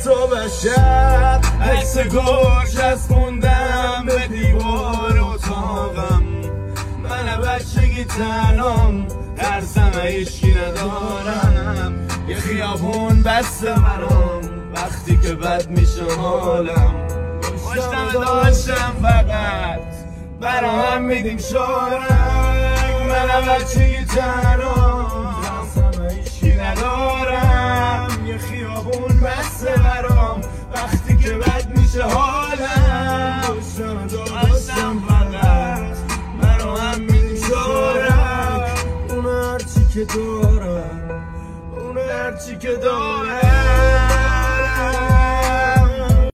صبح شب عکس گوش از خوندم به دیوار اتاقم. من بچگی تنام ترسم ایشکی ندارم. یه خیابون بسته برام وقتی که بد میشه حالم. پشتم داشتم فقط برام میدیم شارک. من بچگی تنام ترسم ایشکی ندارم. یه خیابون بسته برام وقتی که بد میشه حالم. پشتم داشتم فقط برام میدیم شارک. اون هرچی که دارم، اون هرچی که دارم.